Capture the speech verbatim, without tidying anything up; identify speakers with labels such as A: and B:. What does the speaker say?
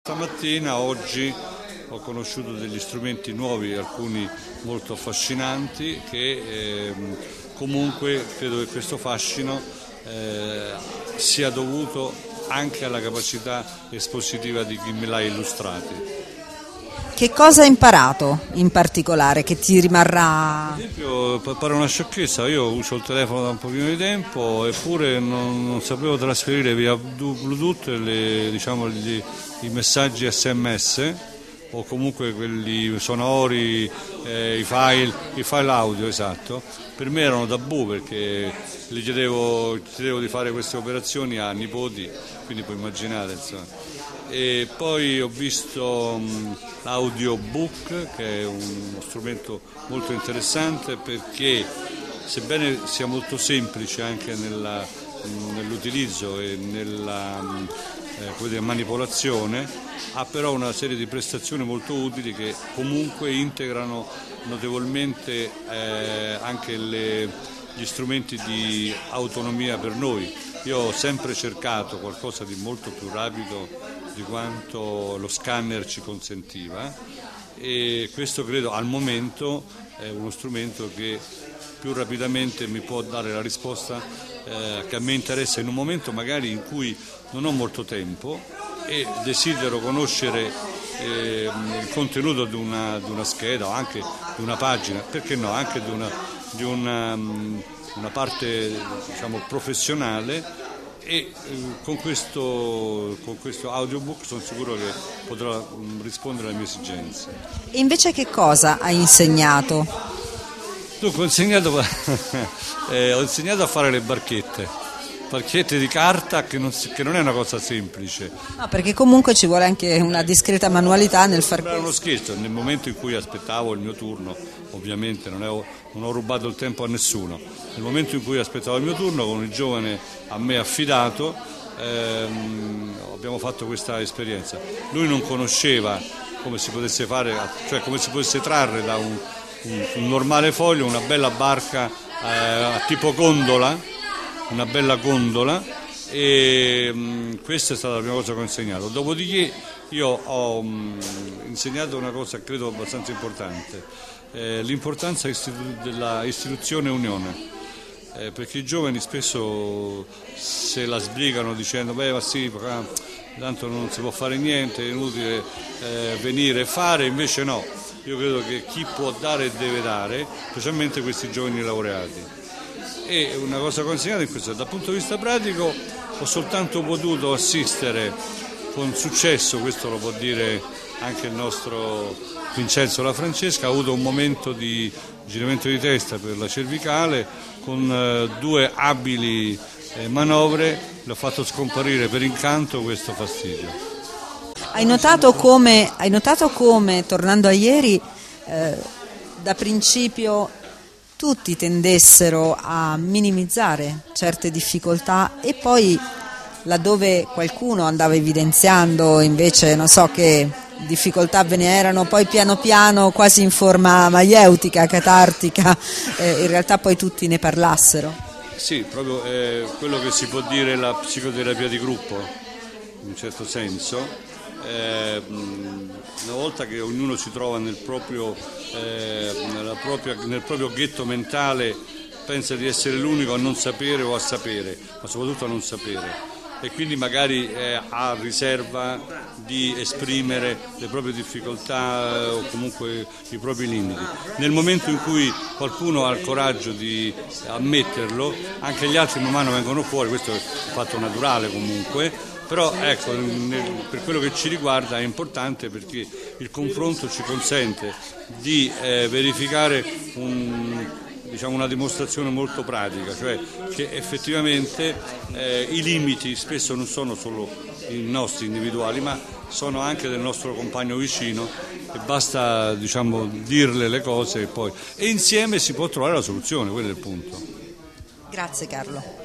A: Stamattina, oggi, ho conosciuto degli strumenti nuovi, alcuni molto affascinanti, che eh, comunque credo che questo fascino eh, sia dovuto anche alla capacità espositiva di chi me l'ha illustrati.
B: Che cosa hai imparato in particolare che ti rimarrà?
A: Ad esempio, pare una sciocchezza, io uso il telefono da un pochino di tempo eppure non, non sapevo trasferire via Bluetooth le, diciamo, gli, i messaggi sms o comunque quelli sonori, eh, i file, i file audio, esatto. Per me erano tabù perché gli chiedevo, chiedevo di fare queste operazioni a nipoti, quindi puoi immaginare, insomma. E poi ho visto um, l'audiobook, che è uno strumento molto interessante perché, sebbene sia molto semplice anche nella, nell'utilizzo e nella eh, come dire, manipolazione, ha però una serie di prestazioni molto utili che comunque integrano notevolmente eh, anche le, gli strumenti di autonomia per noi. Io ho sempre cercato qualcosa di molto più rapido di quanto lo scanner ci consentiva e questo credo al momento è uno strumento che più rapidamente mi può dare la risposta eh, che a me interessa in un momento magari in cui non ho molto tempo e desidero conoscere eh, il contenuto di una, di una scheda o anche di una pagina, perché no, anche di una, di una, una parte diciamo, professionale. E eh, con, questo, con questo audiobook sono sicuro che potrò mh, rispondere alle mie esigenze.
B: E invece che cosa hai insegnato?
A: Dunque ho insegnato, eh, ho insegnato a fare le barchette, barchette di carta che non, si, che non è una cosa semplice.
B: No, perché comunque ci vuole anche una discreta manualità nel far questo.
A: Era uno scherzo, nel momento in cui aspettavo il mio turno, ovviamente non, ho, non ho rubato il tempo a nessuno, nel momento in cui aspettavo il mio turno con il giovane a me affidato ehm, abbiamo fatto questa esperienza. Lui non conosceva come si potesse fare, cioè come si potesse trarre da un, un, un normale foglio una bella barca eh, tipo gondola, una bella gondola e mh, questa è stata la prima cosa che ho insegnato. Dopodiché io ho mh, insegnato una cosa credo abbastanza importante, eh, l'importanza istitu- della istituzione unione. Eh, perché i giovani spesso se la sbrigano dicendo beh ma sì, tanto non si può fare niente, è inutile eh, venire e fare, invece no, io credo che chi può dare deve dare, specialmente questi giovani laureati. E una cosa consigliata in questo, dal punto di vista pratico ho soltanto potuto assistere con successo, questo lo può dire anche il nostro Vincenzo La Francesca, ha avuto un momento di giramento di testa per la cervicale con eh, due abili eh, manovre, l'ho fatto scomparire per incanto questo fastidio.
B: Hai notato come, hai notato come tornando a ieri, eh, da principio tutti tendessero a minimizzare certe difficoltà e poi laddove qualcuno andava evidenziando invece non so che difficoltà ve ne erano, poi piano piano quasi in forma maieutica, catartica, eh, in realtà poi tutti ne parlassero.
A: Sì, proprio eh, quello che si può dire la psicoterapia di gruppo, in un certo senso. Eh, una volta che ognuno si trova nel proprio, eh, nella propria, nel proprio ghetto mentale, pensa di essere l'unico a non sapere o a sapere, ma soprattutto a non sapere. E quindi magari eh, ha riserva di esprimere le proprie difficoltà eh, o comunque i propri limiti. Nel momento in cui qualcuno ha il coraggio di ammetterlo, anche gli altri man mano vengono fuori, questo è un fatto naturale comunque, però ecco, nel, per quello che ci riguarda è importante perché il confronto ci consente di eh, verificare un... diciamo una dimostrazione molto pratica, cioè che effettivamente eh, i limiti spesso non sono solo i nostri individuali, ma sono anche del nostro compagno vicino e basta diciamo dirle le cose e poi e insieme si può trovare la soluzione, quello è il punto.
B: Grazie Carlo.